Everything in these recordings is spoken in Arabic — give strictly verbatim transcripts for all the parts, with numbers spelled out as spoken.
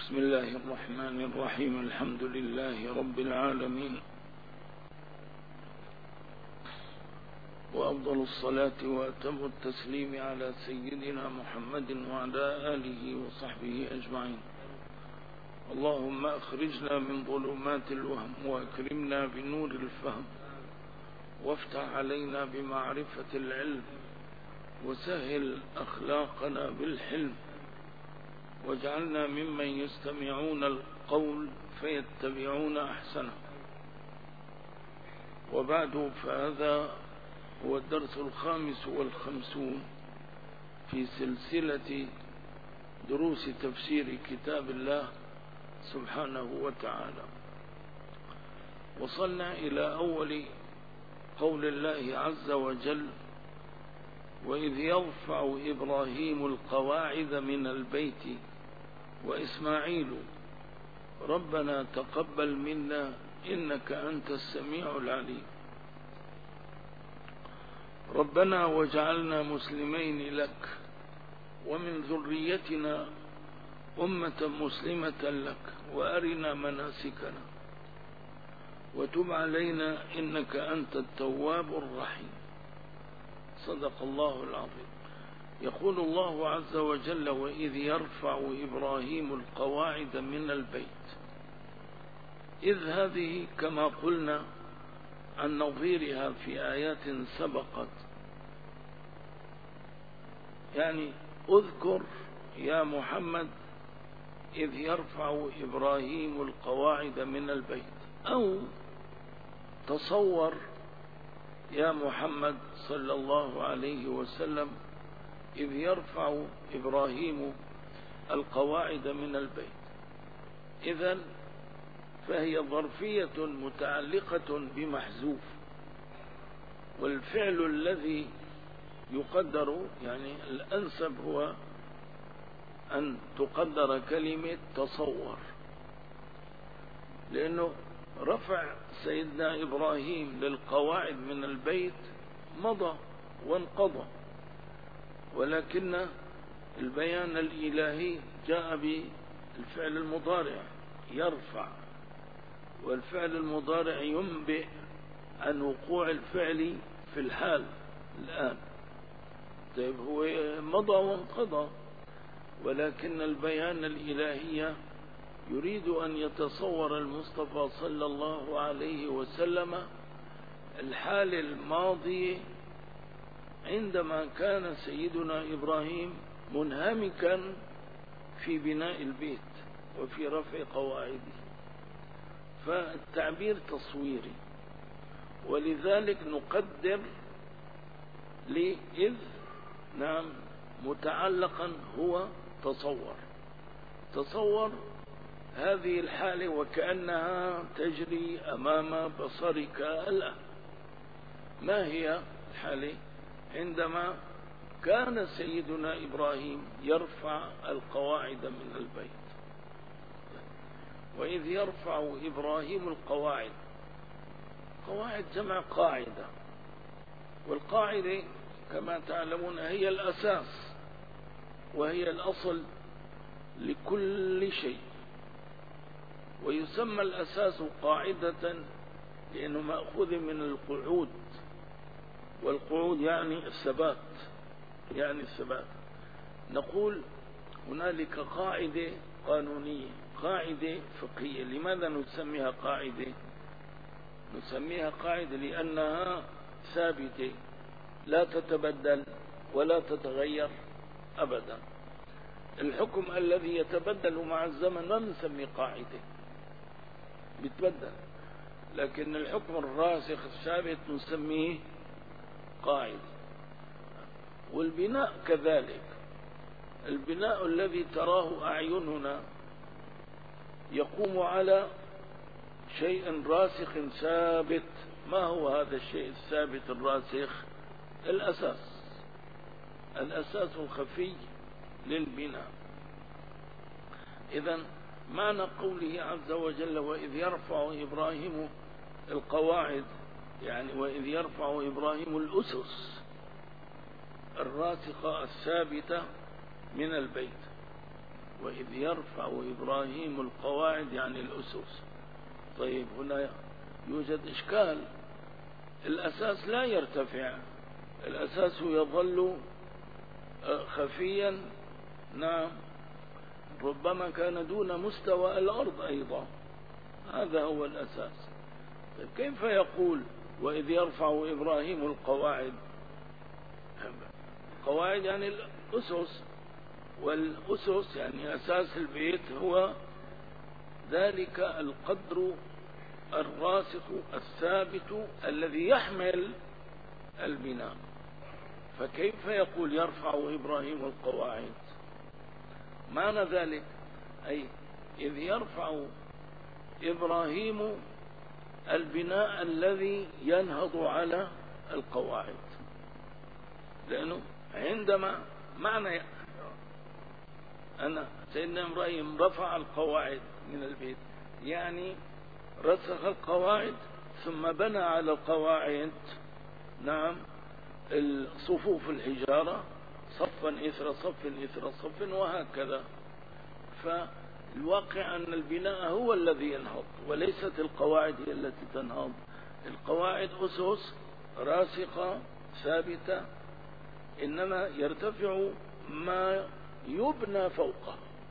بسم الله الرحمن الرحيم. الحمد لله رب العالمين، وأفضل الصلاة وأتم التسليم على سيدنا محمد وعلى آله وصحبه أجمعين. اللهم أخرجنا من ظلمات الوهم وأكرمنا بنور الفهم، وافتح علينا بمعرفة العلم، وسهل أخلاقنا بالحلم، واجعلنا ممن يستمعون القول فيتبعون أحسنه. وبعد، فهذا هو الدرس الخامس والخمسون في سلسلة دروس تفسير كتاب الله سبحانه وتعالى. وصلنا إلى أول قول الله عز وجل: وإذ يرفع إبراهيم القواعد من البيت وإسماعيل ربنا تقبل منا إنك أنت السميع العليم. ربنا واجعلنا مسلمين لك ومن ذريتنا أمة مسلمة لك وأرنا مناسكنا وتب علينا إنك أنت التواب الرحيم. صدق الله العظيم. يقول الله عز وجل: وإذ يرفع إبراهيم القواعد من البيت. إذ هذه كما قلنا عن نظيرها في آيات سبقت، يعني اذكر يا محمد إذ يرفع إبراهيم القواعد من البيت، أو تصور يا محمد صلى الله عليه وسلم إذ يرفع إبراهيم القواعد من البيت. إذن فهي ظرفية متعلقة بمحذوف، والفعل الذي يقدر، يعني الأنسب هو أن تقدر كلمة تصور، لأنه رفع سيدنا إبراهيم للقواعد من البيت مضى وانقضى، ولكن البيان الإلهي جاء بالفعل المضارع يرفع، والفعل المضارع ينبئ عن وقوع الفعل في الحال الآن. طيب، هو مضى وانقضى، ولكن البيان الإلهي يريد أن يتصور المصطفى صلى الله عليه وسلم الحال الماضي عندما كان سيدنا إبراهيم منهمكا في بناء البيت وفي رفع قواعده، فالتعبير تصويري، ولذلك نقدر لإذ نعم متعلقا هو تصور. تصور هذه الحالة وكأنها تجري أمام بصرك الآن. ما هي الحالة؟ عندما كان سيدنا إبراهيم يرفع القواعد من البيت. وإذ يرفع إبراهيم القواعد، قواعد جمع قاعدة، والقاعدة كما تعلمون هي الأساس وهي الأصل لكل شيء، ويسمى الأساس قاعدة لأنه مأخوذ من القعود، والقعود يعني الثبات، يعني الثبات. نقول هنالك قاعدة قانونية، قاعدة فقهية. لماذا نسميها قاعدة؟ نسميها قاعدة لأنها ثابتة لا تتبدل ولا تتغير أبدا. الحكم الذي يتبدل مع الزمن ما نسميه قاعدة، بيتبدل، لكن الحكم الراسخ الثابت نسميه قاعدة. والبناء كذلك، البناء الذي تراه أعيننا يقوم على شيء راسخ ثابت. ما هو هذا الشيء الثابت الراسخ؟ الأساس، الأساس الخفي للبناء. إذن معنى قوله عز وجل: وإذ يرفع إبراهيم القواعد، يعني وإذ يرفع إبراهيم الأسس الراسخة الثابتة من البيت. وإذ يرفع إبراهيم القواعد يعني الأسس. طيب هنا يوجد إشكال، الأساس لا يرتفع، الأساس يظل خفيا، نعم، ربما كان دون مستوى الأرض أيضا، هذا هو الأساس. طيب كيف يقول وإذ يرفع إبراهيم القواعد؟ القواعد يعني الأسس، والأسس يعني أساس البيت هو ذلك القدر الراسخ الثابت الذي يحمل البناء. فكيف يقول يرفع إبراهيم القواعد؟ معنى ذلك أي إذ يرفع إبراهيم البناء الذي ينهض على القواعد، لأنه عندما معنى أن سيدنا إبراهيم رفع القواعد من البيت يعني رسخ القواعد ثم بنى على القواعد، نعم، الصفوف الحجارة صفا إثر صف إثر صف وهكذا. فالواقع أن البناء هو الذي ينهض وليست القواعد هي التي تنهض. القواعد أسس راسخة ثابتة، إنما يرتفع ما يبنى فوقه،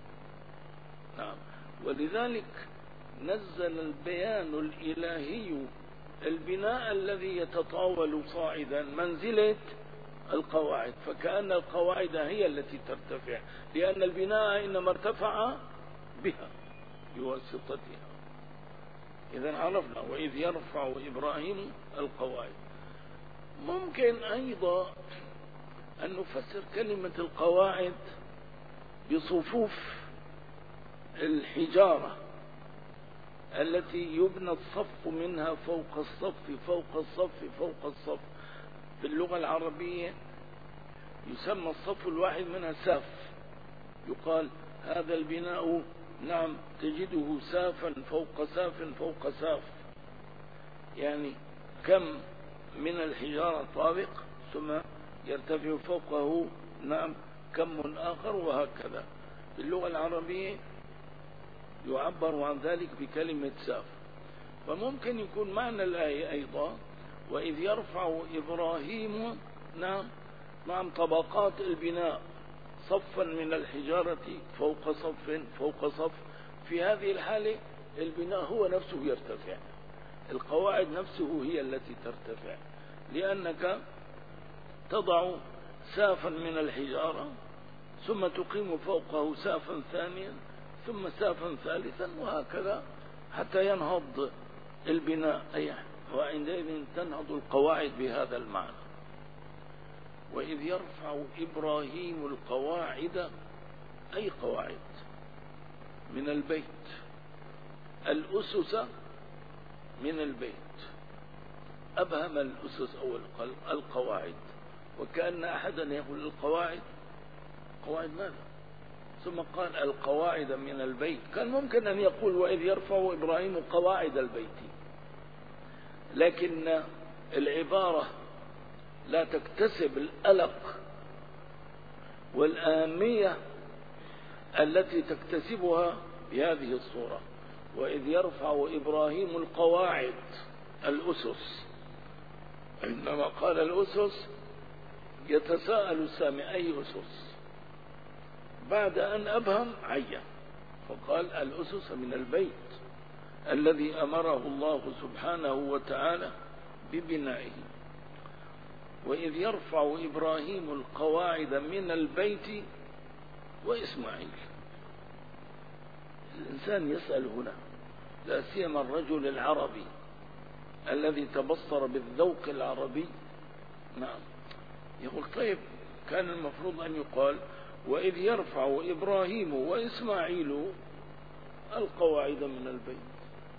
نعم. ولذلك نزل البيان الإلهي البناء الذي يتطاول صاعدا منزلة القواعد، فكأن القواعد هي التي ترتفع، لأن البناء إنما ارتفع بها بواسطتها. إذا عرفنا وإذ يرفع إبراهيم القواعد. ممكن أيضا أن نفسر كلمة القواعد بصفوف الحجارة التي يبنى الصف منها فوق الصف فوق الصف فوق الصف. في اللغة العربية يسمى الصف الواحد منها ساف، يقال هذا البناء، نعم، تجده سافا فوق ساف فوق ساف، يعني كم من الحجارة طابق ثم يرتفع فوقه، نعم، كم آخر وهكذا. في اللغة العربية يعبر عن ذلك بكلمة ساف. فممكن يكون معنى الآية أيضا وإذ يرفع إبراهيم، نعم نعم طبقات البناء صفا من الحجارة فوق صف فوق صف. في هذه الحالة البناء هو نفسه يرتفع، القواعد نفسه هي التي ترتفع، لأنك تضع سافا من الحجارة ثم تقيم فوقه سافا ثانيا ثم سافا ثالثا وهكذا حتى ينهض البناء، أي وعندئذ تنهض القواعد بهذا المعنى. وإذ يرفع إبراهيم القواعد أي قواعد من البيت، الأسس من البيت، أبهم الأسس أو القواعد، وكأن أحدا يقول القواعد، قواعد ماذا؟ ثم قال القواعد من البيت. كان ممكن أن يقول وإذ يرفع إبراهيم قواعد البيت، لكن العبارة لا تكتسب الألق والآمية التي تكتسبها بهذه الصورة. وإذ يرفع إبراهيم القواعد الأسس، عندما قال الأسس يتساءل السامع أي أسس، بعد أن أبهم عين فقال الأسس من البيت الذي أمره الله سبحانه وتعالى ببنائه. وإذ يرفع إبراهيم القواعد من البيت وإسماعيل. الإنسان يسأل هنا، لا سيما الرجل العربي الذي تبصر بالذوق العربي، نعم، يقول طيب كان المفروض أن يقال وإذ يرفع إبراهيم وإسماعيل القواعد من البيت.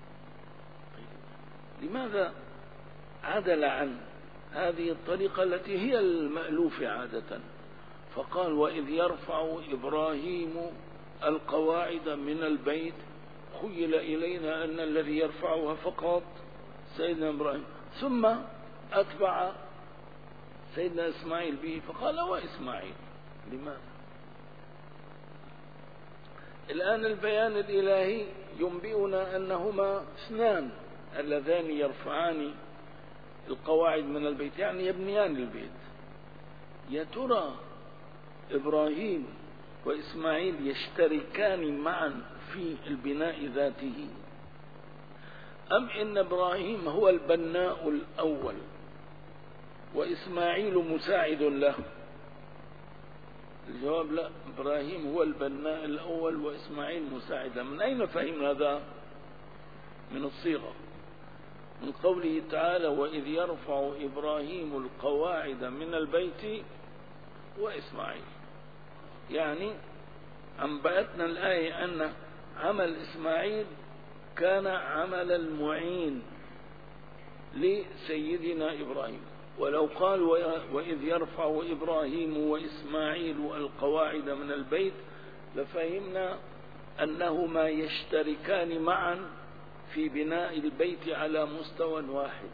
لماذا عدل عن هذه الطريقة التي هي المألوف عادة فقال وإذ يرفع إبراهيم القواعد من البيت؟ خيل إلينا أن الذي يرفعها فقط سيدنا إبراهيم، ثم أتبع سيدنا إسماعيل به فقال وإسماعيل. لماذا؟ الآن البيان الإلهي ينبئنا أنهما اثنان اللذان يرفعان القواعد من البيت، يعني يبنيان البيت. يا ترى إبراهيم وإسماعيل يشتركان معا في البناء ذاته، أم إن إبراهيم هو البناء الأول وإسماعيل مساعد له؟ الجواب لا، إبراهيم هو البناء الأول وإسماعيل مساعد. من أين فهم هذا؟ من الصيغة، من قوله تعالى: وإذ يرفع إبراهيم القواعد من البيت وإسماعيل. يعني أنبأتنا الآية أن عمل إسماعيل كان عمل المعين لسيدنا إبراهيم. ولو قال وإذ يرفع إبراهيم وإسماعيل القواعد من البيت لفهمنا أنهما يشتركان معا في بناء البيت على مستوى واحد.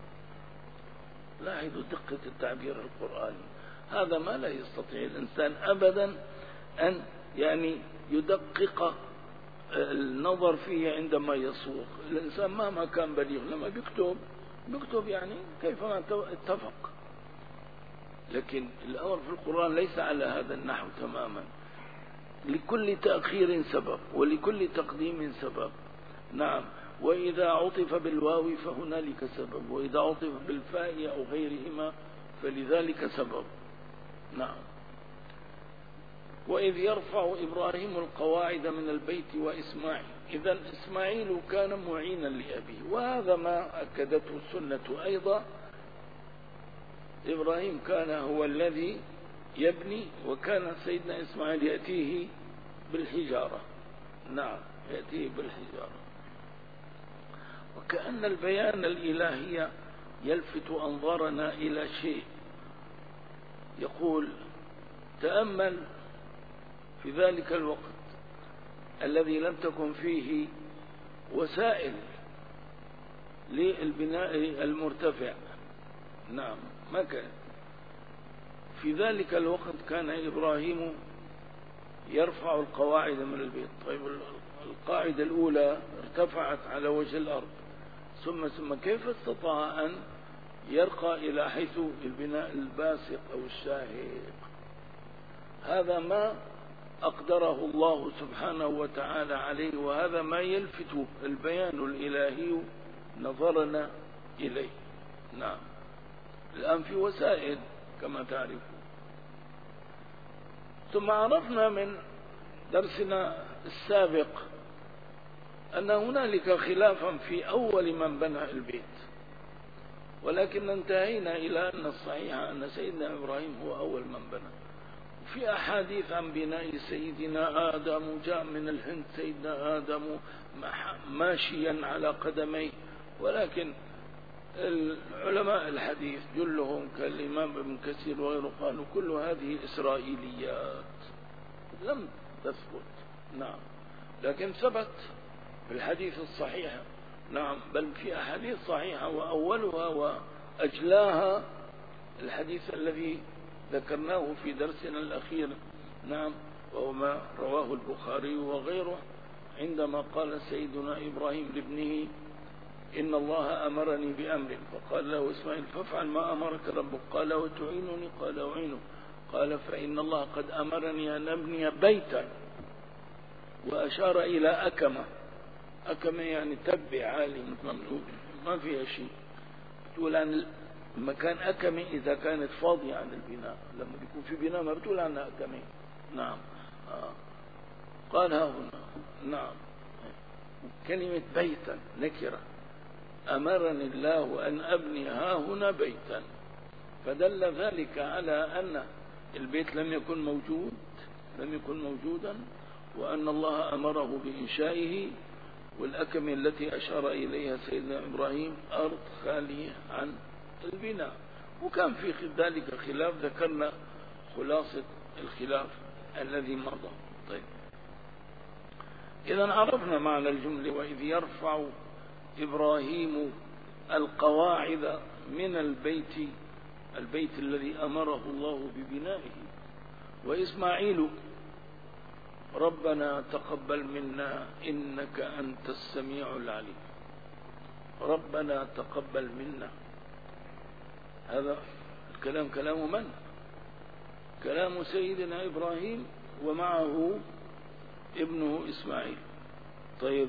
لاحظوا دقة التعبير القرآني، هذا ما لا يستطيع الإنسان أبدا أن يعني يدقق النظر فيه عندما يصوغ. الإنسان مهما كان بليغ لما بيكتب بيكتب يعني كيفما اتفق، لكن الأمر في القرآن ليس على هذا النحو تماما. لكل تأخير سبب ولكل تقديم سبب. نعم، وإذا عطف بالواو فهنالك سبب، وإذا عطف بالفاء أو غيرهما فلذلك سبب. نعم. وإذ يرفع إبراهيم القواعد من البيت وإسماعيل. إذن إسماعيل كان معينا لأبيه، وهذا ما أكدته السنة أيضا. إبراهيم كان هو الذي يبني، وكان سيدنا إسماعيل يأتيه بالحجارة. نعم، يأتيه بالحجارة. وكأن البيان الإلهي يلفت أنظارنا إلى شيء، يقول: تأمل في ذلك الوقت الذي لم تكن فيه وسائل للبناء المرتفع. نعم، ما كان في ذلك الوقت. كان إبراهيم يرفع القواعد من البيت. طيب، القاعدة الأولى ارتفعت على وجه الأرض، ثم ثم كيف استطاع أن يرقى إلى حيث البناء الباسق أو الشاهق؟ هذا ما أقدره الله سبحانه وتعالى عليه، وهذا ما يلفت البيان الإلهي نظرنا إليه. نعم. الآن في وسائل كما تعرفون. ثم عرفنا من درسنا السابق أن هنالك خلافا في أول من بنى البيت، ولكن انتهينا إلى أن الصحيح أن سيدنا إبراهيم هو أول من بنى. في أحاديث عن بناء سيدنا آدم، جاء من الهند سيدنا آدم ماشيا على قدميه، ولكن العلماء الحديث جلهم كالإمام ابن كثير وغيره قالوا كل هذه إسرائيليات لم تثبت. نعم، لكن ثبت في الحديث الصحيح. نعم، بل في أحاديث صحيحة، وأولها وأجلاها الحديث الذي ذكرناه في درسنا الأخير. نعم، وهو ما رواه البخاري وغيره، عندما قال سيدنا إبراهيم لابنه: إن الله أمرني بأمر، فقال له إسماعيل: فافعل ما أمرك ربك. قال: وتعينني؟ قال: أعينك. قال: فإن الله قد أمرني أن أبني بيتا، وأشار إلى أكمة. أكمة يعني تبع عالي مملوك ما فيها شيء. تقول عن مكان أكمة إذا كانت فاضية عن البناء، لما بيكون في بناء ما بتقول عنها أكمة. نعم. آه. قال: ها هنا. نعم، كلمة بيتا نكرة. أمرني الله أن أبني ها هنا بيتا، فدل ذلك على أن البيت لم يكن موجود لم يكن موجودا وأن الله أمره بإنشائه. والأكمة التي أشار إليها سيدنا إبراهيم أرض خالية عن البناء. وكان في ذلك خلاف، ذكرنا خلاصة الخلاف الذي مضى. طيب، إذا عرفنا معنى الجملة: وإذ يرفع إبراهيم القواعد من البيت البيت الذي أمره الله ببنائه، وإسماعيل ربنا تقبل منا إنك أنت السميع العليم. ربنا تقبل منا، هذا الكلام كلام من؟ كلام سيدنا إبراهيم ومعه ابنه إسماعيل. طيب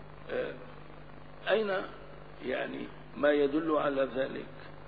أين يعني ما يدل على ذلك؟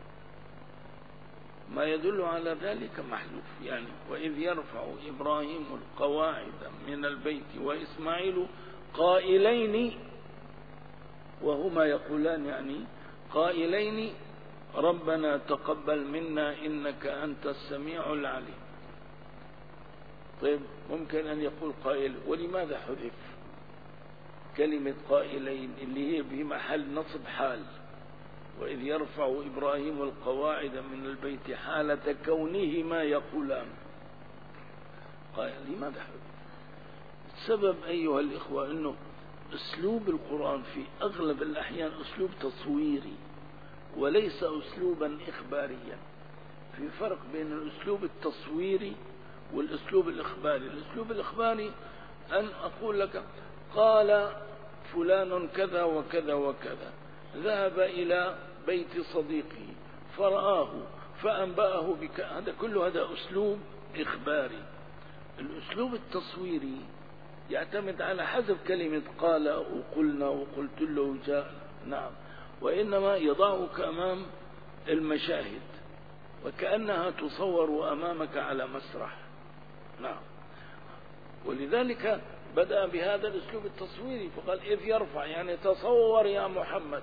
ما يدل على ذلك محذوف، يعني وإذ يرفع إبراهيم القواعد من البيت وإسماعيل قائلين، وهما يقولان يعني قائلين ربنا تقبل منا إنك أنت السميع العليم. طيب ممكن أن يقول قائل، ولماذا حذف كلمة قائلين اللي هي بمحل نصب حال؟ وإذ يرفع إبراهيم القواعد من البيت حالة كونهما يقولان، قائل لماذا حذف؟ السبب أيها الإخوة أنه أسلوب القرآن في أغلب الأحيان أسلوب تصويري وليس أسلوبا إخباريا. في فرق بين الأسلوب التصويري والأسلوب الإخباري. الأسلوب الإخباري أن أقول لك قال فلان كذا وكذا وكذا، ذهب إلى بيت صديقه فرآه فأنبأه بك، هذا كله هذا أسلوب إخباري. الأسلوب التصويري يعتمد على حذف كلمة قال وقلنا وقلت له جاء، نعم، وإنما يضعك أمام المشاهد وكأنها تصور أمامك على مسرح، نعم. ولذلك بدأ بهذا الأسلوب التصويري فقال إذ يرفع، يعني تصور يا محمد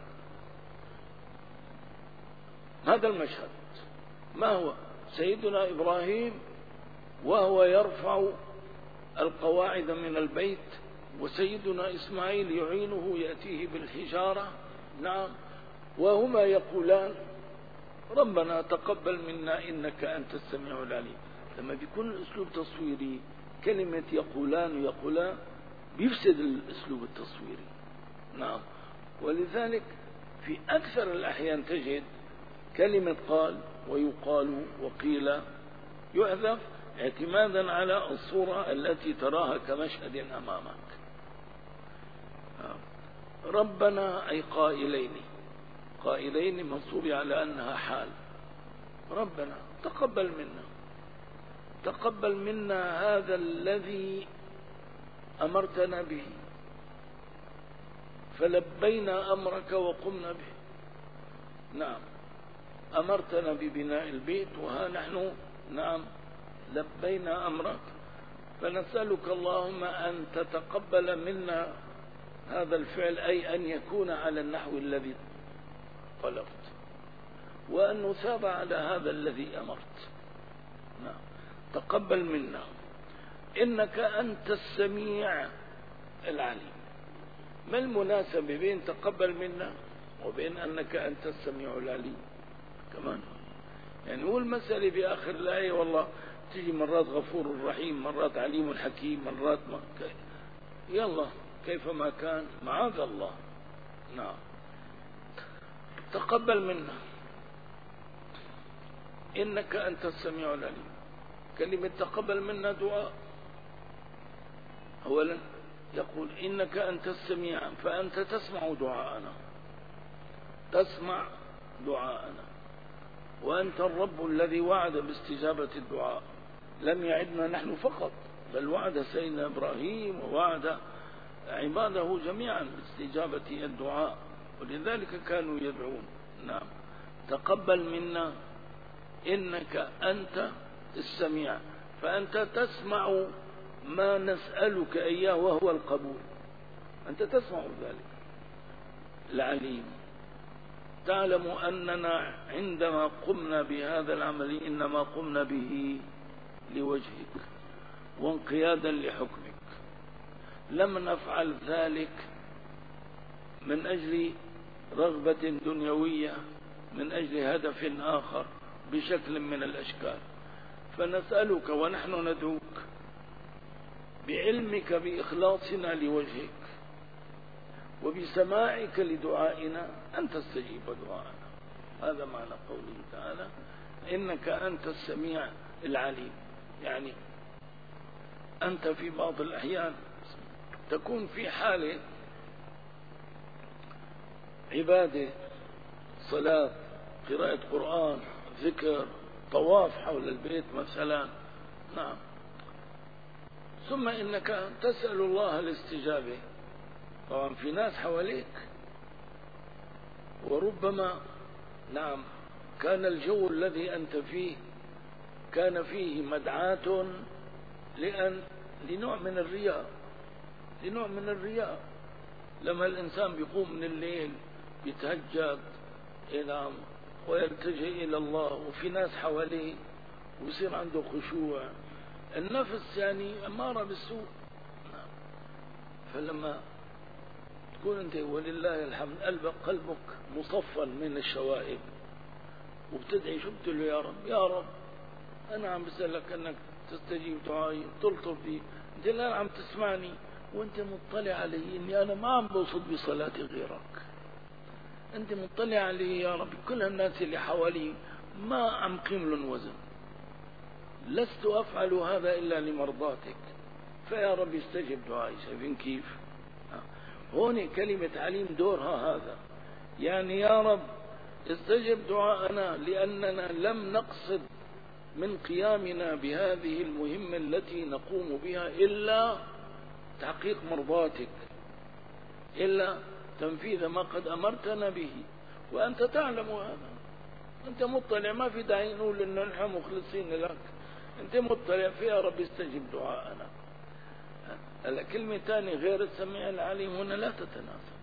هذا المشهد. ما هو؟ سيدنا إبراهيم وهو يرفع القواعد من البيت، وسيدنا إسماعيل يعينه يأتيه بالحجارة، نعم، وهما يقولان ربنا تقبل منا إنك أنت السميع العليم. لما بيكون الأسلوب تصويري كلمة يقولان ويقولان بيفسد الأسلوب التصويري، نعم. ولذلك في أكثر الأحيان تجد كلمة قال ويقال وقيل يحذف اعتمادا على الصورة التي تراها كمشهد أمامك. ربنا أي قائلين، قائلين منصوب على أنها حال. ربنا تقبل منا، تقبل منا هذا الذي أمرتنا به فلبينا أمرك وقمنا به، نعم. أمرتنا ببناء البيت وها نحن، نعم، لبينا أمرك، فنسألك اللهم أن تتقبل منا هذا الفعل، أي أن يكون على النحو الذي طلبت، وأن نثاب على هذا الذي أمرت، نعم. تقبل منا إنك أنت السميع العليم. ما المناسبة بين تقبل منا وبين أنك أنت السميع العليم كمان؟ يعني هو المسألة بآخر الآية والله تجي مرات غفور رحيم، مرات عليم حكيم، مرات ما يلا كيفما كان معاذ الله، نعم. تقبل منا إنك أنت السميع العليم. كلمة تقبل منا دعاء. أولا يقول إنك أنت السميع، فأنت تسمع دعاءنا، تسمع دعاءنا، وأنت الرب الذي وعد باستجابة الدعاء. لم يعدنا نحن فقط، بل وعد سيدنا إبراهيم ووعد عباده جميعا باستجابة الدعاء، ولذلك كانوا يدعون، نعم. تقبل منا إنك أنت السميع، فأنت تسمع ما نسألك إياه وهو القبول، أنت تسمع ذلك. العليم، تعلم أننا عندما قمنا بهذا العمل إنما قمنا به لوجهك وانقيادا لحكمك، لم نفعل ذلك من أجل رغبة دنيوية، من أجل هدف آخر بشكل من الأشكال. فنسألك ونحن ندعوك بعلمك بإخلاصنا لوجهك وبسماعك لدعائنا أن تستجيب دعائنا. هذا معنى قوله تعالى إنك أنت السميع العليم، يعني أنت في بعض الأحيان تكون في حالة عبادة، صلاة، قراءة قرآن، ذكر، طواف حول البيت مثلا، نعم، ثم إنك تسأل الله الاستجابة. طبعا في ناس حواليك، وربما نعم كان الجو الذي أنت فيه كان فيه مدعاة لأن لنوع من الرياء، لنوع من الرياء. لما الإنسان بيقوم من الليل بيتهجد نعم ويلتجئ إلى الله وفي ناس حواليه ويصير عنده خشوع، النفس يعني أمارة بالسوء. فلما تكون أنت ولله الحمد قلبك قلبك مصفى من الشوائب وبتدعي، شو بتقول له؟ يا رب يا رب أنا عم بسألك أنك تستجيب دعائي تلطف بي، أنت الآن عم تسمعني وأنت مطلع علي إني أنا ما عم بوصد بصلاتي غيرك، أنت مطلع علي يا رب كل الناس اللي حوالي ما عم قيم لهم وزن، لست أفعل هذا إلا لمرضاتك، فيا رب استجب دعائي. شايفين كيف؟ هون كلمة عليم دورها هذا، يعني يا رب استجب دعاءنا لأننا لم نقصد من قيامنا بهذه المهمة التي نقوم بها إلا تحقيق مرضاتك، إلا تنفيذ ما قد أمرتنا به، وأنت تعلم هذا، أنت مطلع، ما في داعي نقول إن نحن مخلصين لك، أنت مطلع فيها رب استجب دعاءنا. الكلمة ثانية غير السميع العليم هنا لا تتناسب،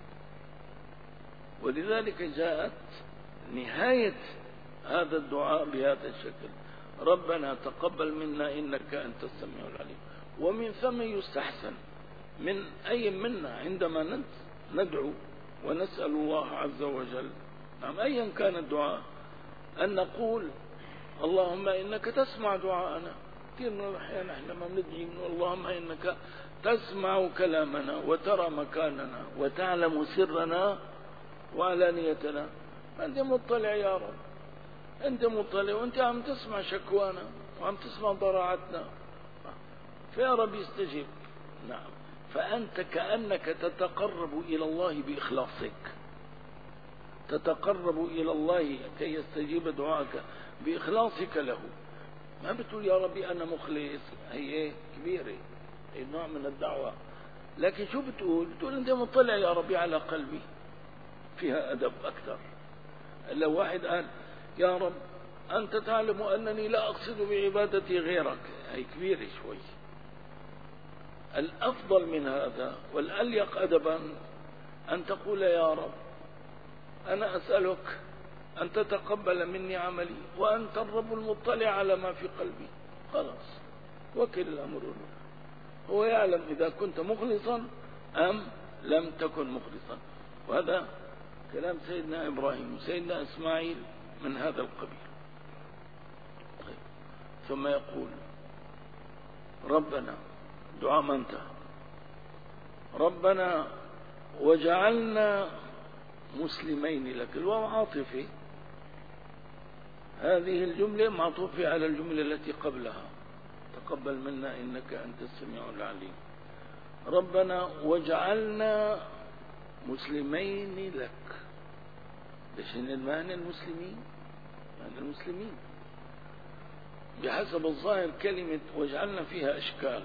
ولذلك جاءت نهاية هذا الدعاء بهذا الشكل: ربنا تقبل منا إنك أنت السميع العليم. ومن ثم يستحسن من أي منا عندما ندعو ونسأل الله عز وجل، نعم أيا كان الدعاء، أن نقول اللهم إنك تسمع دعاءنا. كثير من الأحيان احنا ما بندعي اللهم إنك تسمع كلامنا وترى مكاننا وتعلم سرنا وعلانيتنا، أنت مطلع يا رب، أنت مطلع وأنت عم تسمع شكوانا وعم تسمع ضراعتنا، فيا رب يستجيب. نعم، فأنت كأنك تتقرب إلى الله بإخلاصك، تتقرب إلى الله كي يستجيب دعاءك بإخلاصك له. ما بتقول يا ربي أنا مخلص، هي كبيرة، هي نوع من الدعوة، لكن شو بتقول؟ بتقول أنت مطلع يا ربي على قلبي، فيها أدب أكثر. لو واحد قال يا رب أنت تعلم أنني لا أقصد بعبادتي غيرك، هي كبيرة شوي. الأفضل من هذا والأليق أدبا أن تقول يا رب أنا أسألك أن تتقبل مني عملي وأنت الرب المطلع على ما في قلبي. خلاص، وكل الأمر له، هو يعلم إذا كنت مخلصا أم لم تكن مخلصا. وهذا كلام سيدنا إبراهيم وسيدنا إسماعيل من هذا القبيل. طيب. ثم يقول ربنا، دعاء ما انتهى، ربنا وجعلنا مسلمين لك. الواو عاطفي، هذه الجملة معطوفة على الجملة التي قبلها: تقبل منا إنك أنت السميع العليم. ربنا وجعلنا مسلمين لك. ليش المعنى المسلمين؟ معنى المسلمين بحسب الظاهر كلمة وجعلنا فيها إشكال،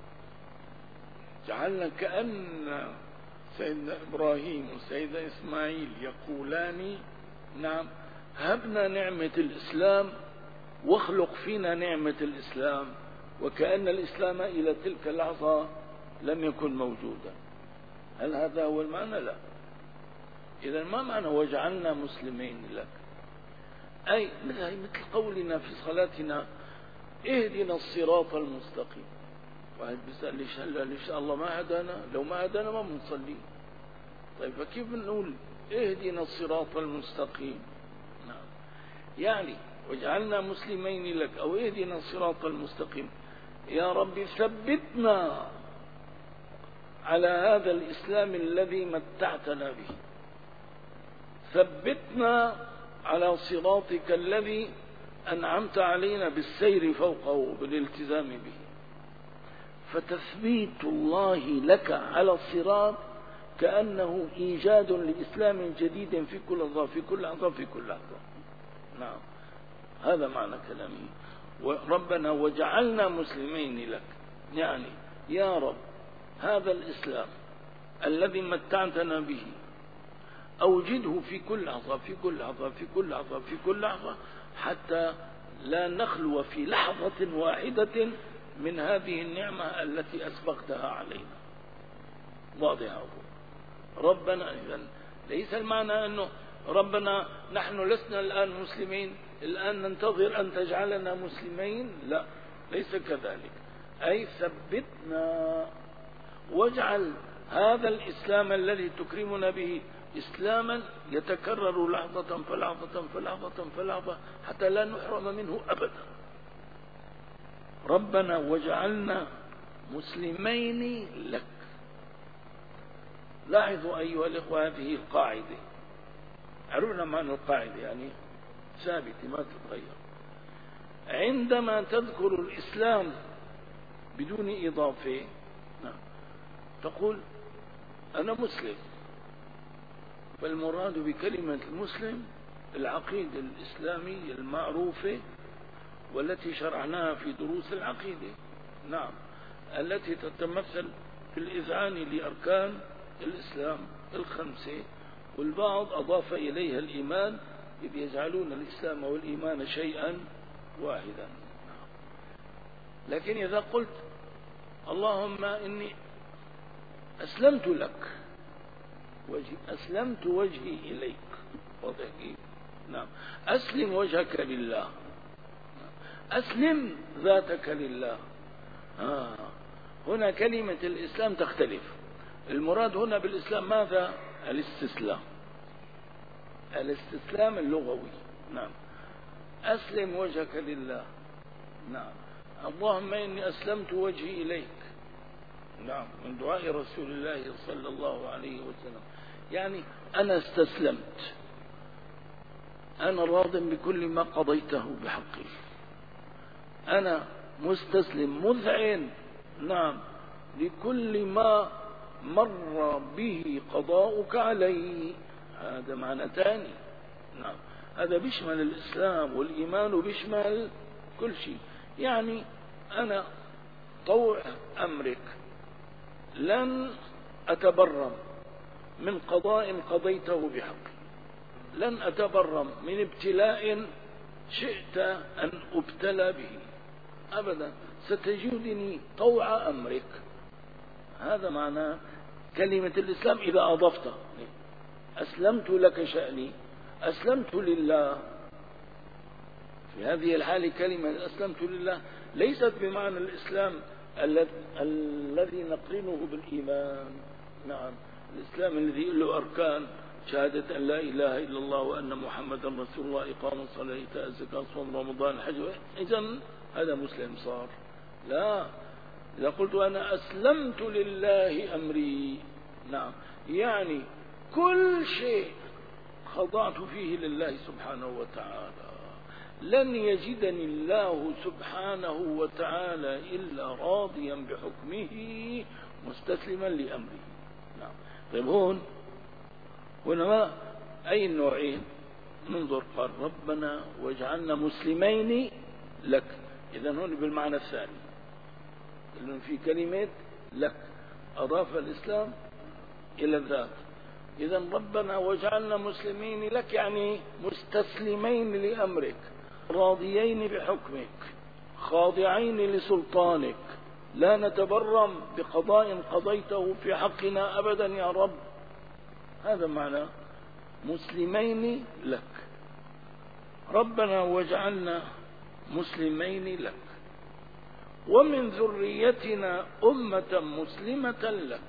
جعلنا كأن سيدنا إبراهيم وسيدنا إسماعيل يقولان نعم هبنا نعمة الإسلام واخلق فينا نعمة الإسلام، وكأن الإسلام إلى تلك اللحظة لم يكن موجودا. هل هذا هو المعنى؟ لا. إذا ما معنى وجعلنا مسلمين لك؟ أي مثل قولنا في صلاتنا اهدنا الصراط المستقيم. واحد بيسأل ليش هلا ليش الله ما هدانا؟ لو ما هدانا ما بنصلي. طيب فكيف بنقول اهدنا الصراط المستقيم؟ نعم، يعني وجعلنا مسلمين لك أو اهدنا الصراط المستقيم، يا رب ثبتنا على هذا الإسلام الذي متعتنا به، ثبتنا على صراطك الذي أنعمت علينا بالسير فوقه بالالتزام به. فتثبيت الله لك على الصراط كأنه إيجاد لإسلام جديد في كل لحظة في كل لحظة في كل لحظة. نعم، هذا معنى كلامي. وربنا وجعلنا مسلمين لك، يعني يا رب هذا الإسلام الذي متعتنا به أوجده في كل لحظة في كل لحظة في كل لحظة في كل لحظة، حتى لا نخلو في لحظة واحدة من هذه النعمة التي أسبقتها علينا. واضحة. ربنا إذن ليس المعنى أنه ربنا نحن لسنا الآن مسلمين الآن ننتظر أن تجعلنا مسلمين، لا، ليس كذلك. أي ثبتنا واجعل هذا الإسلام الذي تكرمنا به إسلاما يتكرر لحظة فلحظة فلحظة فلحظة حتى لا نحرم منه أبدا. ربنا وجعلنا مسلمين لك. لاحظوا أيها الإخوة هذه القاعدة، عرفنا معنى القاعدة يعني ثابتة ما تتغير. عندما تذكر الإسلام بدون إضافة تقول أنا مسلم، فالمراد بكلمة المسلم العقيدة الإسلامية المعروفة والتي شرعناها في دروس العقيدة، نعم، التي تتمثل في الإذعان لأركان الإسلام الخمسة، والبعض أضاف إليها الإيمان إذ يجعلون الإسلام والإيمان شيئا واحدا. لكن إذا قلت اللهم إني أسلمت لك وجهي، أسلمت وجهي إليك، واضح كيف؟ نعم، أسلم وجهك لله، أسلم ذاتك لله. آه. هنا كلمة الإسلام تختلف. المراد هنا بالإسلام ماذا؟ الاستسلام، الاستسلام اللغوي. نعم، أسلم وجهك لله. نعم، اللهم إني أسلمت وجهي إليك. نعم، من دعاء رسول الله صلى الله عليه وسلم، يعني أنا استسلمت، أنا راض بكل ما قضيته بحقي، أنا مستسلم مذعن، نعم، لكل ما مر به قضاؤك علي. هذا معنى ثاني. نعم، هذا بيشمل الإسلام والإيمان وبيشمل كل شيء. يعني أنا طوع أمرك، لن أتبرم من قضاء قضيته بحقي، لن أتبرم من ابتلاء شئت أن أبتلى به أبدا، ستجدني طوع أمرك. هذا معنى كلمة الإسلام إذا أضفت أسلمت لك شأني، أسلمت لله. في هذه الحالة كلمة أسلمت لله ليست بمعنى الإسلام الذي نقرنه بالإيمان. نعم، الإسلام الذي له أركان شهادة أن لا إله إلا الله وأن محمدا رسول الله، إقام الصلاة، إيتاء الزكاة، صوم رمضان، الحج، إذن هذا مسلم صار. لا، إذا قلت أنا أسلمت لله أمري، نعم، يعني كل شيء خضعت فيه لله سبحانه وتعالى، لن يجدني الله سبحانه وتعالى إلا راضيا بحكمه مستسلما لأمره. نعم. طيب هون هنا ما أي النوعين؟ ننظر، قال ربنا واجعلنا مسلمين لك، إذن هون بالمعنى الثاني، لأنه في كلمة لك أضاف الإسلام إلى الذات. إذن ربنا واجعلنا مسلمين لك يعني مستسلمين لأمرك، راضيين بحكمك، خاضعين لسلطانك، لا نتبرم بقضاء قضيته في حقنا أبدا يا رب. هذا معنى مسلمين لك. ربنا واجعلنا مسلمين لك ومن ذريتنا أمة مسلمة لك.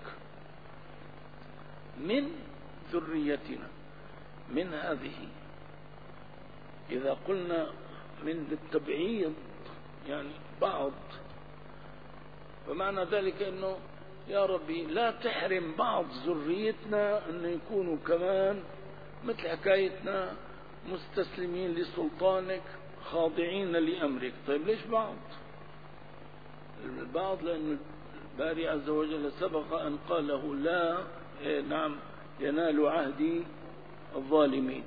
من ذريتنا، من هذه إذا قلنا من التبعيض يعني بعض، فمعنى ذلك أنه يا ربي لا تحرم بعض ذريتنا أن يكونوا كمان مثل حكايتنا مستسلمين لسلطانك خاضعين لأمرك. طيب ليش بعض؟ البعض لأن الباري عز وجل سبق أن قال له لا إيه نعم ينال عهدي الظالمين،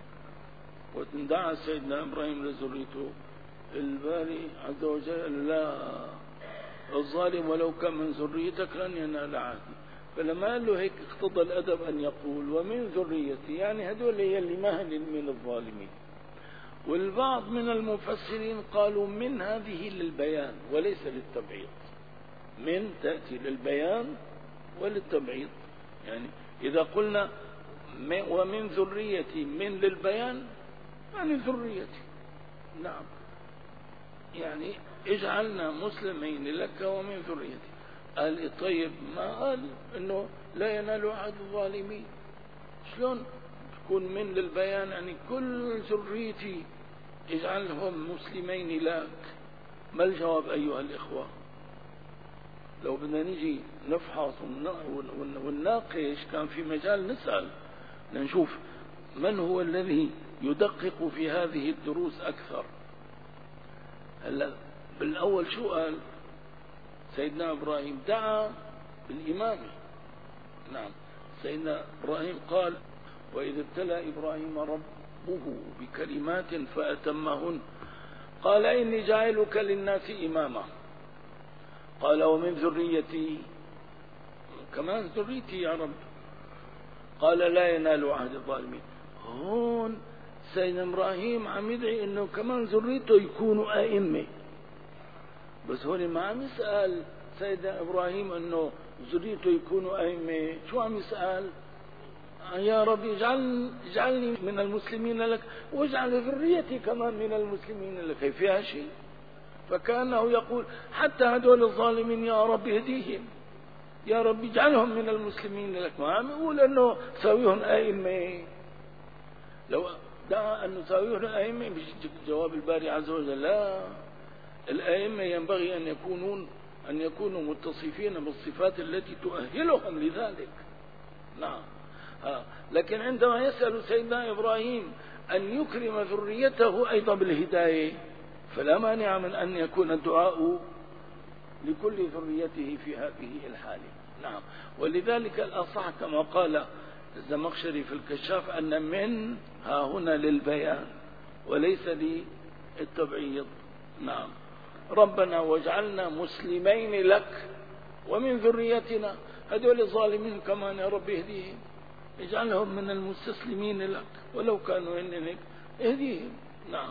ودعا سيدنا إبراهيم لذريته، الباري عز وجل لا الظالم ولو كان من ذريتك لن ينال عهدي. فلما قال له هيك اقتضى الأدب أن يقول ومن ذريتي، يعني هدول هي اللي مهل من الظالمين. والبعض من المفسرين قالوا من هذه للبيان وليس للتبعيض، من تأتي للبيان وللتبعيض، يعني إذا قلنا ومن ذريتي من للبيان يعني ذريتي، نعم يعني اجعلنا مسلمين لك ومن ذريتي. قال طيب ما قال انه لا ينال عهد الظالمين، شلون تكون من للبيان؟ يعني كل ذريتي اجعلهم مسلمين لك. ما الجواب أيها الإخوة؟ لو بدنا نيجي نفحص ونناقش كان في مجال نسأل نشوف من هو الذي يدقق في هذه الدروس أكثر. هلا بالأول شو قال سيدنا إبراهيم؟ دعا بالإمامة. نعم سيدنا إبراهيم قال وإذ ابتلى إبراهيم ربه بكلمات فأتمهن قال إني جاعلك للناس إماما. قال ومن ذريتي، كمان ذريتي يا رب. قال لا ينال عهد الظالمين. هون سيدنا إبراهيم عم يدعي إنه كمان ذريته يكونوا أئمة، بس هون ما عم يسأل سيدنا إبراهيم إنه ذريته يكونوا أئمة. شو عم يسأل؟ يا رب اجعل اجعلني من المسلمين لك واجعل ذريتي كمان من المسلمين لك. هي فيها شيء؟ فكأنه يقول حتى هدول الظالمين يا رب اهديهم، يا رب اجعلهم من المسلمين لك. ما عم يقول انه ساويهم ائمه. لو دعا ان نساويهم ائمه جواب الباري عز وجل لا، الائمه ينبغي ان يكونون ان يكونوا متصفين بالصفات التي تؤهلهم لذلك. نعم ها. لكن عندما يسأل سيدنا إبراهيم أن يكرم ذريته أيضا بالهداية فلا مانع من أن يكون الدعاء لكل ذريته في هذه الحالة. نعم ولذلك الأصح كما قال الزمخشري في الكشاف أن من ها هنا للبيان وليس للتبعيض. نعم ربنا واجعلنا مسلمين لك ومن ذريتنا، هذول الظالمين كمان يا رب اهديهم، اجعلهم من المستسلمين لك ولو كانوا إنك اهديهم. نعم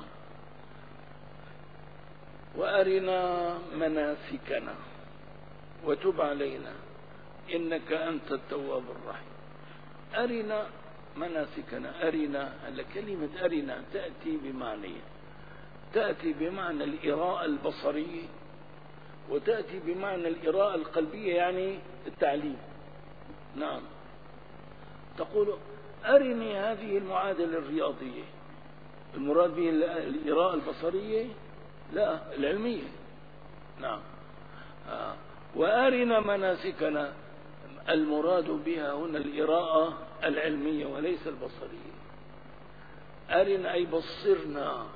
وأرنا مناسكنا وتب علينا إنك أنت التواب الرحيم. أرنا مناسكنا. أرنا كلمة أرنا تأتي بمعنى تأتي بمعنى الإراءة البصرية وتأتي بمعنى الإراءة القلبية يعني التعليم. نعم تقول أرني هذه المعادلة الرياضية، المراد به الإراءة البصرية لا العلمية. نعم آه. وأرنا مناسكنا المراد بها هنا الإراءة العلمية وليس البصرية. أرنا أي بصرنا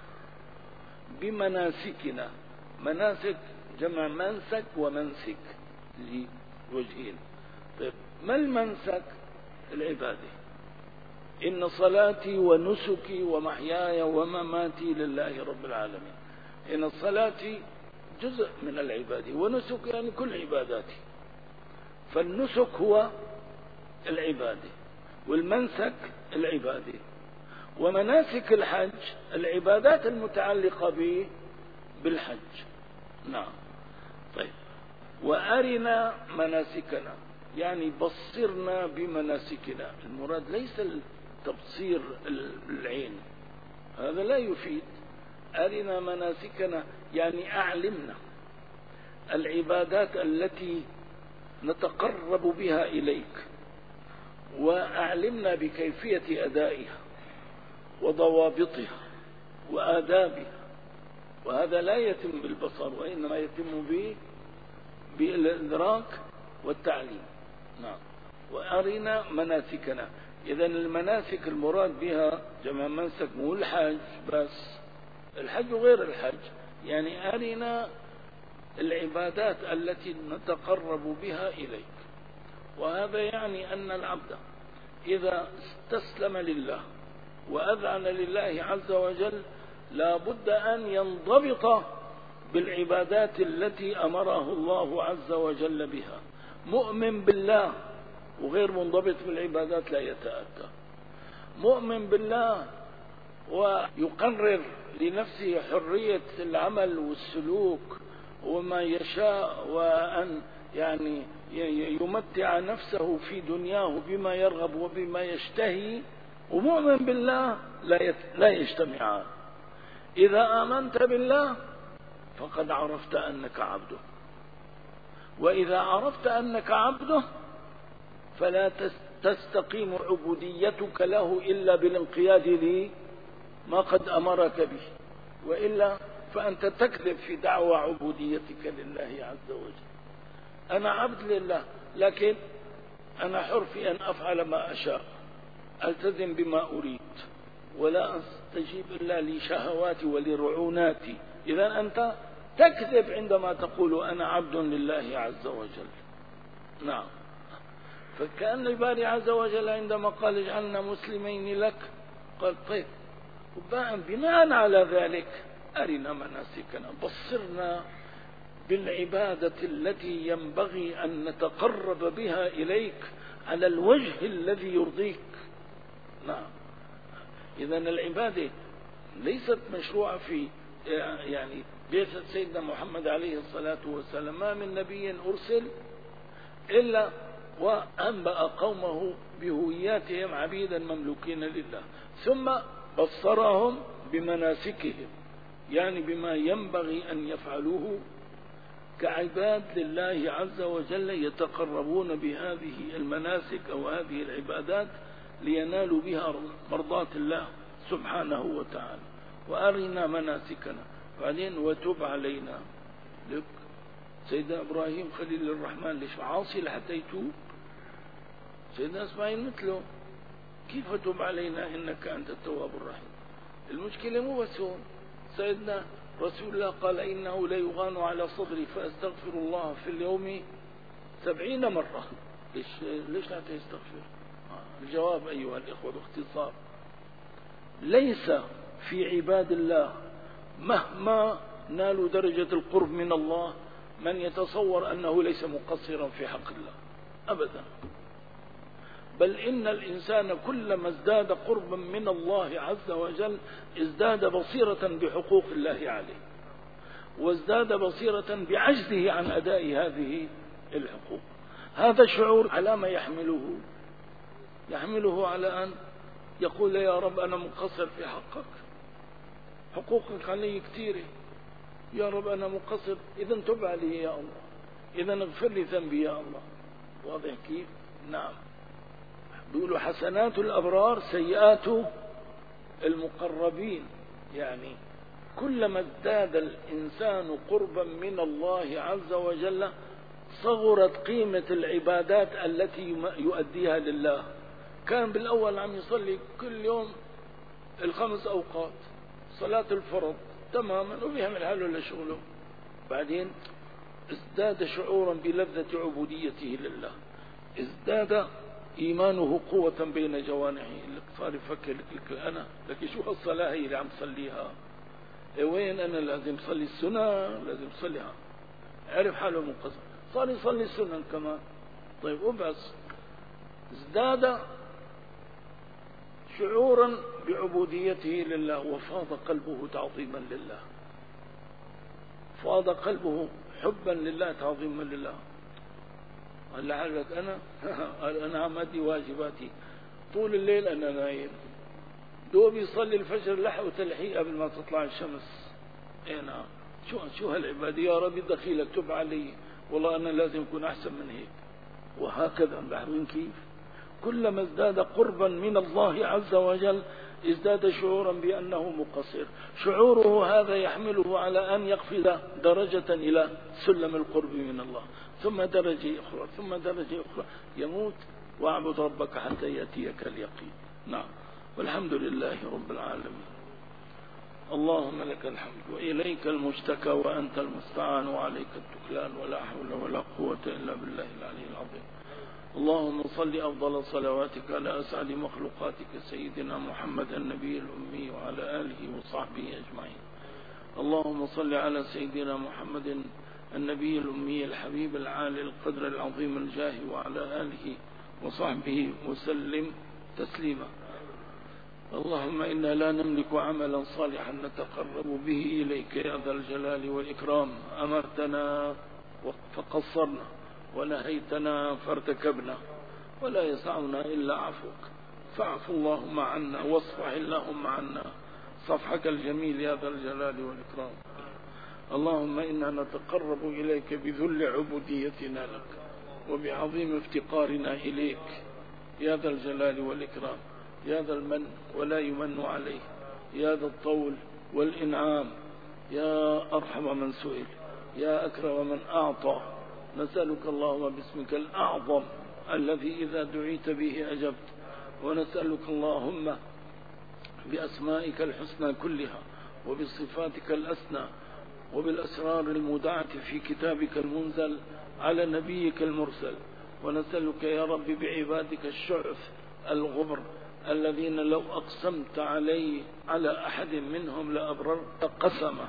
بمناسكنا. مناسك جمع منسك ومنسك لوجهين. طيب ما المنسك؟ العبادة. إن صلاتي ونسكي ومحياي ومماتي لله رب العالمين. إن الصلاة جزء من العبادة ونسك يعني كل عباداتي، فالنسك هو العبادة والمنسك العبادة، ومناسك الحج العبادات المتعلقة به بالحج. نعم طيب وأرنا مناسكنا يعني بصرنا بمناسكنا. المراد ليس التبصير العين، هذا لا يفيد. أرنا مناسكنا يعني أعلمنا العبادات التي نتقرب بها إليك، وأعلمنا بكيفية أدائها وضوابطها وآدابها، وهذا لا يتم بالبصر وإنما يتم بالإدراك والتعليم. نعم وأرنا مناسكنا. إذن المناسك المراد بها جمع منسك مو الحج بس، الحج وغير الحج. يعني أرنا العبادات التي نتقرب بها إليك. وهذا يعني أن العبد إذا استسلم لله وأذعن لله عز وجل لا بد أن ينضبط بالعبادات التي أمره الله عز وجل بها. مؤمن بالله وغير منضبط بالعبادات لا يتأتى. مؤمن بالله ويقرر لنفسه حرية العمل والسلوك وما يشاء، وأن يعني يمتع نفسه في دنياه بما يرغب وبما يشتهي، ومؤمن بالله لا يجتمعان. إذا آمنت بالله فقد عرفت أنك عبده، وإذا عرفت أنك عبده فلا تستقيم عبوديتك له إلا بالانقياد لما قد أمرك به، وإلا فأنت تكذب في دعوى عبوديتك لله عز وجل. أنا عبد لله، لكن أنا حر في أن أفعل ما أشاء، ألتزم بما أريد، ولا أستجيب إلا لشهواتي ولرعوناتي. إذا أنت تكذب عندما تقول أنا عبد لله عز وجل. نعم. فكأن الباري عز وجل عندما قال اجعلنا مسلمين لك قال طيب بناء على ذلك أرنا مناسكنا، بصرنا بالعبادة التي ينبغي أن نتقرب بها إليك على الوجه الذي يرضيك. نعم. إذن العبادة ليست مشروعة في يعني بعثة سيدنا محمد عليه الصلاة والسلام. ما من نبي أرسل إلا وأنبأ قومه بهوياتهم عبيدا مملوكين لله، ثم بصرهم بمناسكهم، يعني بما ينبغي أن يفعلوه كعباد لله عز وجل يتقربون بهذه المناسك أو هذه العبادات لينالوا بها مرضاة الله سبحانه وتعالى. وأرنا مناسكنا، بعدين وتب علينا. لك سيدنا إبراهيم خليل الرحمن ليش عاصي لحتى يتوب؟ سيدنا إسماعيل مثله، كيف تب علينا إنك أنت التواب الرحيم؟ المشكلة مو بس هون. سيدنا رسول الله قال إنه لا يغان على صدري فأستغفر الله في اليوم سبعين مرة. ليش ليش لا تستغفر؟ الجواب أيها الإخوة باختصار، ليس في عباد الله مهما نالوا درجة القرب من الله من يتصور أنه ليس مقصرا في حق الله أبدا، بل إن الإنسان كلما ازداد قربا من الله عز وجل ازداد بصيرة بحقوق الله عليه، وازداد بصيرة بعجزه عن أداء هذه الحقوق. هذا الشعور على ما يحمله؟ يحمله على أن يقول يا رب أنا مقصر في حقك، حقوقك علي كثيرة، يا رب أنا مقصر، إذا تب علي يا الله، إذا اغفر لي ذنبي يا الله. واضح كيف؟ نعم. بيقولوا حسنات الأبرار سيئات المقربين، يعني كلما ازداد الإنسان قربا من الله عز وجل صغرت قيمة العبادات التي يؤديها لله. كان بالأول عم يصلي كل يوم الخمس أوقات صلاة الفرض تماما وبيعمل حاله لشغله، بعدين ازداد شعورا بلذة عبوديته لله، ازداد إيمانه قوة بين جوانحه، لك صار يفكر لك أنا لك شو هالصلاة هي اللي عم صليها، إيه وين أنا لازم صلي السنة، لازم صليها، عرف حاله منقصر، صار يصلي السنة كمان. طيب وبس ازداد شعورا بعبوديته لله وفاض قلبه تعظيما لله، فاض قلبه حبا لله تعظيما لله. قال لعلك أنا أنا عم أدي واجباتي طول الليل، أنا نايم دوب يصلي الفجر لحق وتلحيق قبل ما تطلع الشمس. اي نعم، شو شو هالعبادة يا ربي دخيلك تب علي، والله أنا لازم أكون أحسن من هيك. وهكذا لاحظين كيف كلما ازداد قربا من الله عز وجل ازداد شعورا بأنه مقصر. شعوره هذا يحمله على أن يقفز درجة إلى سلم القرب من الله، ثم درجة أخرى ثم درجة أخرى، يموت واعبد ربك حتى يأتيك اليقين. نعم، والحمد لله رب العالمين. اللهم لك الحمد وإليك المشتكى وأنت المستعان وعليك التكلان ولا حول ولا قوة إلا بالله العلي العظيم. اللهم صل أفضل صلواتك على أسعد مخلوقاتك سيدنا محمد النبي الأمي وعلى آله وصحبه أجمعين. اللهم صل على سيدنا محمد النبي الأمي الحبيب العالي القدر العظيم الجاه وعلى آله وصحبه وسلم تسليما. اللهم إنا لا نملك عملا صالحا نتقرب به إليك يا ذا الجلال والإكرام. أمرتنا فقصرنا ونهيتنا فارتكبنا ولا يسعنا إلا عفوك، فاعف اللهم عنا واصفح اللهم عنا صفحك الجميل يا ذا الجلال والإكرام. اللهم إنا نتقرب إليك بذل عبوديتنا لك وبعظيم افتقارنا إليك يا ذا الجلال والإكرام، يا ذا المن ولا يمن عليه، يا ذا الطول والإنعام، يا أرحم من سئل، يا أكرم من أعطى. نسألك اللهم باسمك الأعظم الذي إذا دعيت به أجبت، ونسألك اللهم بأسمائك الحسنى كلها وبصفاتك الأسنى وبالأسرار المودعة في كتابك المنزل على نبيك المرسل، ونسألك يا رب بعبادك الشعث الغبر الذين لو أقسمت علي على أحد منهم لأبررت قسمه.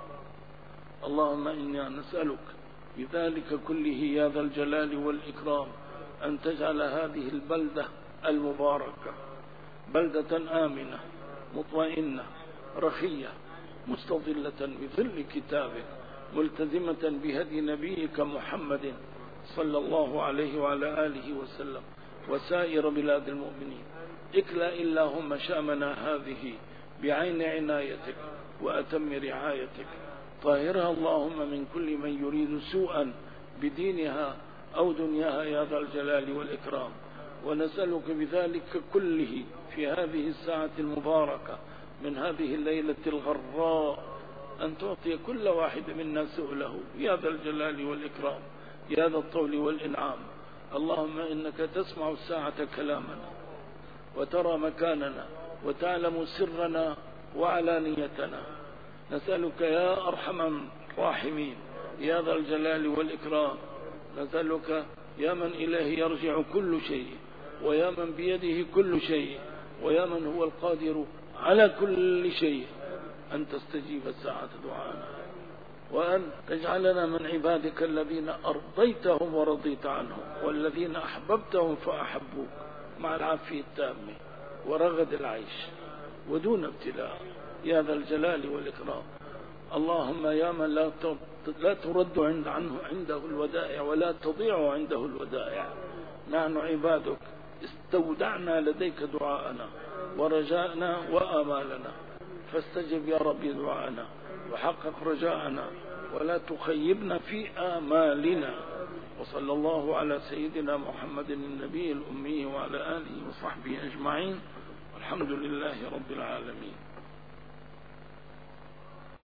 اللهم إنا نسألك بذلك كله يا ذا الجلال والإكرام أن تجعل هذه البلدة المباركة بلدة آمنة مطمئنة رخية مستظلة بظل كتابك ملتزمة بهدي نبيك محمد صلى الله عليه وعلى آله وسلم وسائر بلاد المؤمنين. اكلا اللهم شامنا هذه بعين عنايتك وأتم رعايتك، طاهرها اللهم من كل من يريد سوءا بدينها أو دنياها يا ذا الجلال والإكرام. ونسألك بذلك كله في هذه الساعة المباركة من هذه الليلة الغراء أن تعطي كل واحد منا سؤله يا ذا الجلال والإكرام، يا ذا الطول والإنعام. اللهم إنك تسمع الساعة كلامنا وترى مكاننا وتعلم سرنا وعلانيتنا. نسألك يا أرحم الراحمين يا ذا الجلال والإكرام، نسألك يا من إليه يرجع كل شيء ويا من بيده كل شيء ويا من هو القادر على كل شيء أن تستجيب ساعة دعانا، وأن تجعلنا من عبادك الذين أرضيتهم ورضيت عنهم والذين أحببتهم فأحبوك مع العافية التامة ورغد العيش ودون ابتلاء يا ذا الجلال والإكرام. اللهم يا من لا لا ترد عند عنه عنده الودائع ولا تضيع عنده الودائع، نحن عبادك استودعنا لديك دعاءنا ورجاءنا وآمالنا، فاستجب يا رب دعاءنا وحقق رجاءنا ولا تخيبنا في آمالنا. وصلى الله على سيدنا محمد النبي الأمي وعلى آله وصحبه أجمعين، والحمد لله رب العالمين.